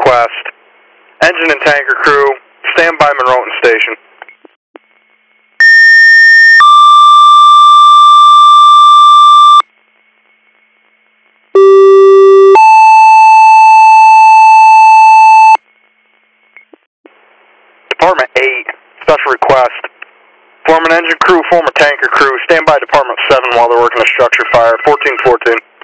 request. Engine and tanker crew, stand by Monroe Station. Department 8, special request. Form an engine crew, form a tanker crew, stand by Department 7 while they're working a structure fire, 1414.